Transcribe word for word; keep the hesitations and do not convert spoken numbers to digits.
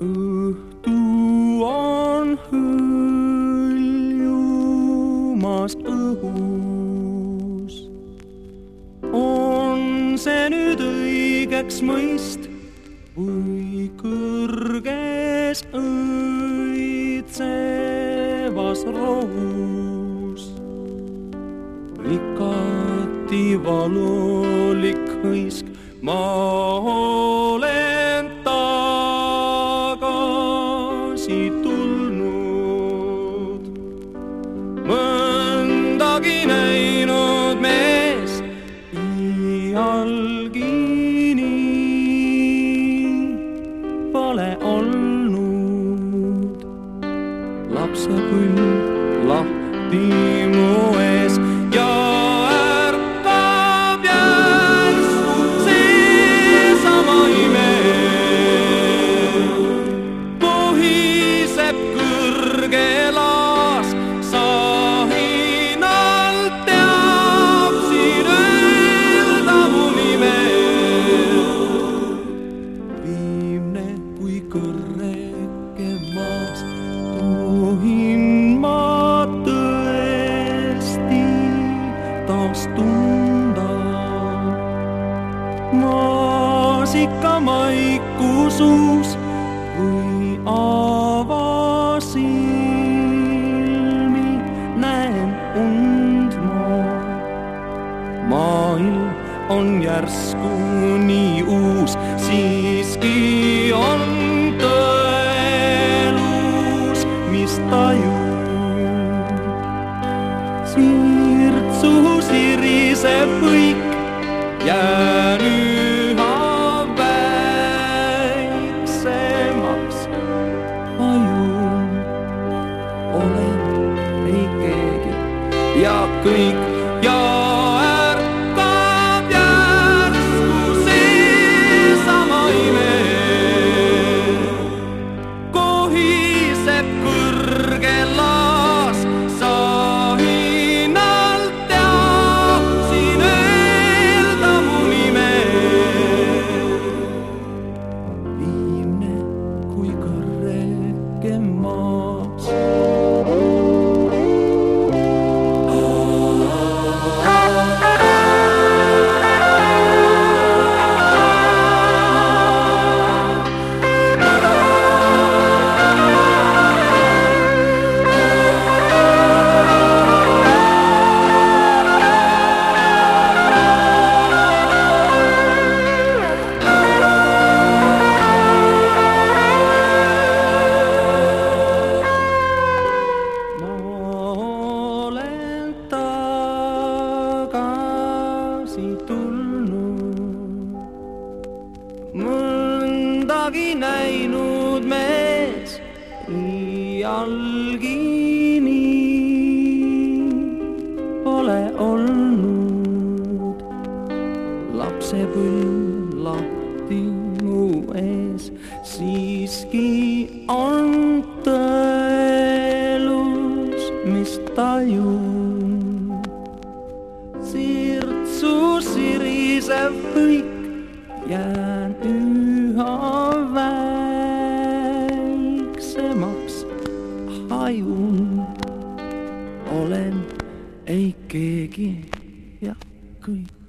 Õhtu on hõljumas õhus. On see nüüd õigeks mõist või kõrges õitsevas rohus? Ikati valulik hõisk, ma olen tagasi tulnud. Mõndagi näinud mees iialgi nii pole olnud. Lapsepõlv lahti mu ees ja ärkab järsku seesama ime. Pohiseb kõrge laas, sahinalt teab siin öelda mu nime. Viimne kui kõrreke maas, tohin ma tõesti taas tunda maasika maiku suus või avasilmi näen und ma. Maailm on järsku nii uus, siiski on tõelus, mis tajub. Sirtsu siriseb kõik, jään üha väiksemaks. Hajun, olen ei keegi ja kõik ja ärkab järsku seesama ime. Kohiseb kõrge laas, sahinalt teab siin öelda mu nime. Viimne kui kõrreke maas. Mõndagi näinud mees iialgi nii pole olnud. Lapsepõlv lahti mu ees, siiski on tõelus, mis tajun. Sirtsu sirisev kõik, jään üha väiksemaks. Hajun, olen ei keegi ja kõik.